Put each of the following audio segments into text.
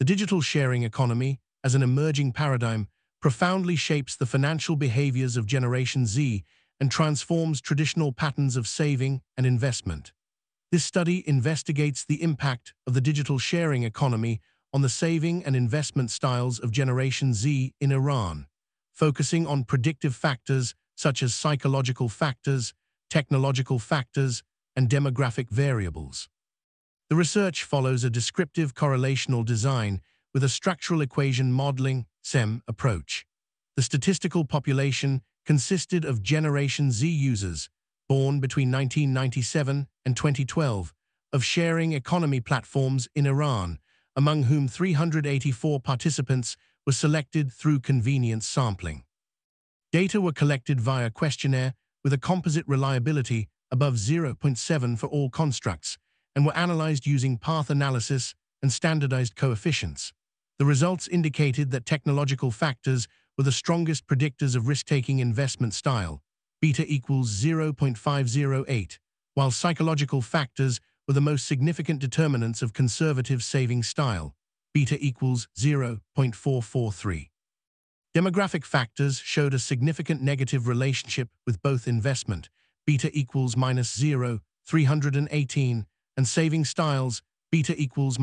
The digital sharing economy, as an emerging paradigm, profoundly shapes the financial behaviors of Generation Z and transforms traditional patterns of saving and investment. This study investigates the impact of the digital sharing economy on the saving and investment styles of Generation Z in Iran, focusing on predictive factors such as psychological factors, technological factors, and demographic variables. The research follows a descriptive correlational design with a structural equation modeling (SEM) approach. The statistical population consisted of Generation Z users, born between 1997 and 2012, of sharing economy platforms in Iran, among whom 384 participants were selected through convenience sampling. Data were collected via questionnaire with a composite reliability above 0.7 for all constructs, and were analyzed using path analysis and standardized coefficients. The results indicated that technological factors were the strongest predictors of risk-taking investment style, beta equals 0.508, while psychological factors were the most significant determinants of conservative saving style, beta equals 0.443. Demographic factors showed a significant negative relationship with both investment, beta equals -0.318, and saving styles, beta equals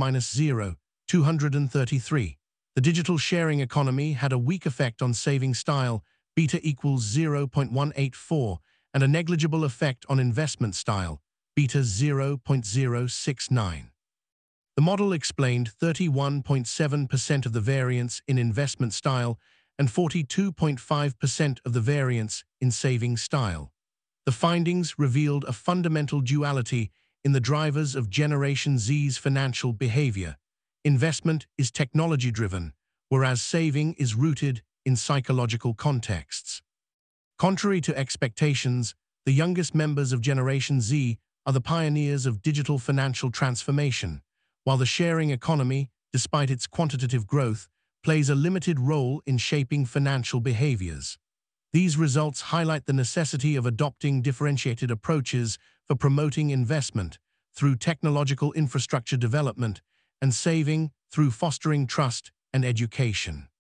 -0.233. The digital sharing economy had a weak effect on saving style, beta equals 0.184, and a negligible effect on investment style, beta 0.069. The model explained 31.7% of the variance in investment style and 42.5% of the variance in saving style. The findings revealed a fundamental duality in the drivers of Generation Z's financial behavior. Investment is technology-driven, whereas saving is rooted in psychological contexts. Contrary to expectations, the youngest members of Generation Z are the pioneers of digital financial transformation, while the sharing economy, despite its quantitative growth, plays a limited role in shaping financial behaviors. These results highlight the necessity of adopting differentiated approaches for promoting investment through technological infrastructure development and saving through fostering trust and education.